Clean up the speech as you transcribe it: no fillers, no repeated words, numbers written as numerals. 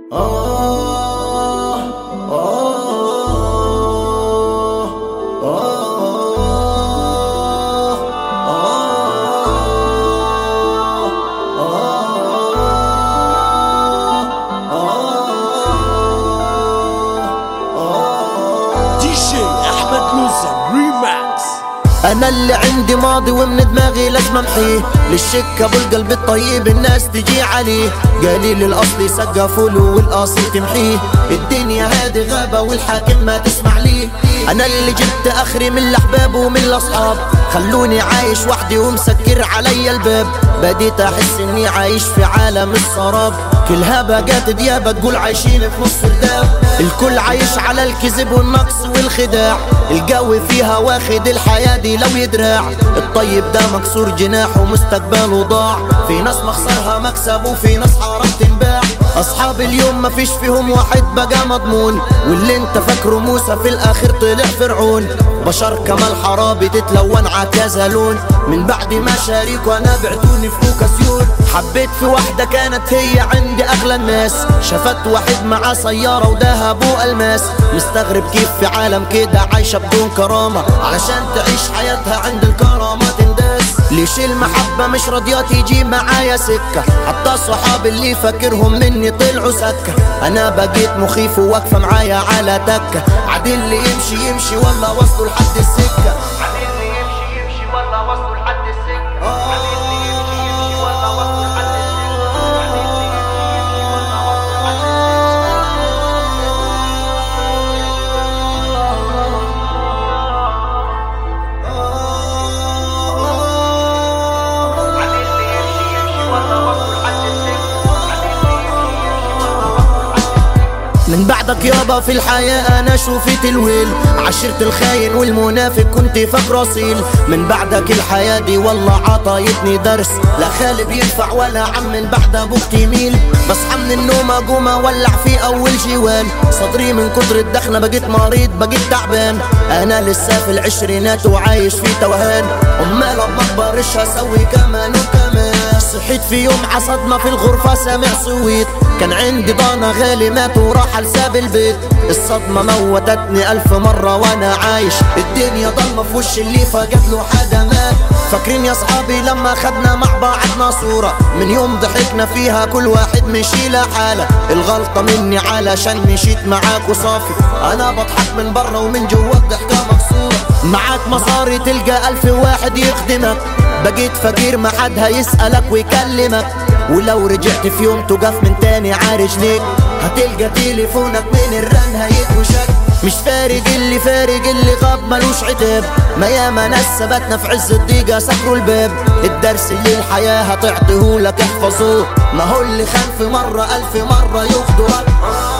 انا اللي عندي ماضي ومن دماغي لازم امحيه، للشك ابو القلب الطيب الناس تجي عليه، قليل الاصل يسقفوا له والاصل تمحيه، الدنيا هادي غابه والحاكم ما تسمع ليه. انا اللي جبت اخري من الاحباب ومن الاصحاب، خلوني عايش وحدي ومسكر علي الباب، بديت احس اني عايش في عالم السراب، كلها بقات ديابة تقول عايشين في نص الداب، الكل عايش على الكذب والنقص والخداع، الجو فيها واخد الحياة دي لو يدراع، الطيب ده مكسور جناحه ومستقبله ضاع، في ناس مخسرها مكسب وفي ناس حرام تنباع، اصحاب اليوم مفيش فيهم واحد بقى مضمون، واللي انت فاكره موسى في الاخر طلع فرعون، بشر كمال حرابي تتلون عكذا لون، من بعد ما شاريك وانا بعتوني في اوكاسيون، حبيت في واحدة كانت هي عندي اغلى الناس، شفت واحد معاه سيارة وذهب والماس، مستغرب كيف في عالم كده عايشة بدون كرامة، علشان تعيش حياتها عند الكرامة تنداس، ليش المحبة مش راضية تيجي معايا سكة، حتى صحابي اللي فاكرهم مني طلعوا سكة، انا بقيت مخيف وواقفة معايا على تكة، عادي اللي يمشي يمشي والله وصلوا لحد السكة، عادي اللي يمشي يمشي والله وصلوا لحد السكة، عادي اللي يمشي يمشي والله وصلوا لحد السكة. من بعدك يابا في الحياة انا شوفت الويل، عشرت الخاين والمنافق كنت فاكره اصيل، من بعدك الحياة دي والله عطايتني درس، لا خالي بينفع ولا عم من بعد ابوك تميل، بصحى من النوم اقوم اولع في اول جوال، صدري من كتر الدخنة بقيت مريض بقيت تعبان، انا لسه في العشرينات وعايش في توهان، امال ما اكبرش هسوي كمان وكمان، صحيت في يوم عصدمة في الغرفة سامع صويت، كان عندي ضانة غالي مات وراح لساب البيت، الصدمة موتتني 1000 مرة وانا عايش، الدنيا ضلمة في وش اللي فقد له حدا مات، فاكرين يا صحابي لما خدنا مع بعضنا صورة، من يوم ضحكنا فيها كل واحد مشي لحاله، الغلطة مني علشان مشيت معاك وصافي، انا بضحك من برا ومن جوا الضحكة مكسورة، معاك مصاري تلقى 1000 واحد يخدمك، بقيت فقير ما حد هيسألك ويكلمك، ولو رجعت في يوم تقف من تاني عارجليك، هتلقى تليفونك من الرن هيتوشك، مش فارق اللي غاب ملوش عتاب، ما ياما ناس ثبتنا في عز الضيقة سكروا الباب، الدرس اللي الحياة هتعطيهولك احفظوه، ما هو اللي خان في مرة 1000 مرة ياخدوا